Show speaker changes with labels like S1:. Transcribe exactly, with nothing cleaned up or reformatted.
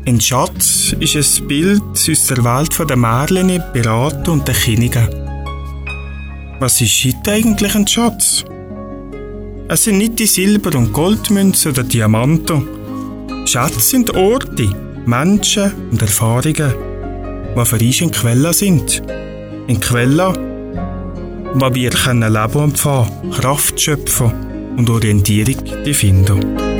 S1: Ein Schatz ist ein Bild aus der Welt der Märchen, Piraten und der Könige. Was ist heute eigentlich ein Schatz? Es sind nicht die Silber- und Goldmünzen oder Diamanten. Schätze sind Orte, Menschen und Erfahrungen, die für uns eine Quelle sind. Eine Quelle, wo wir leben und empfangen, Kraft schöpfen und Orientierung finden.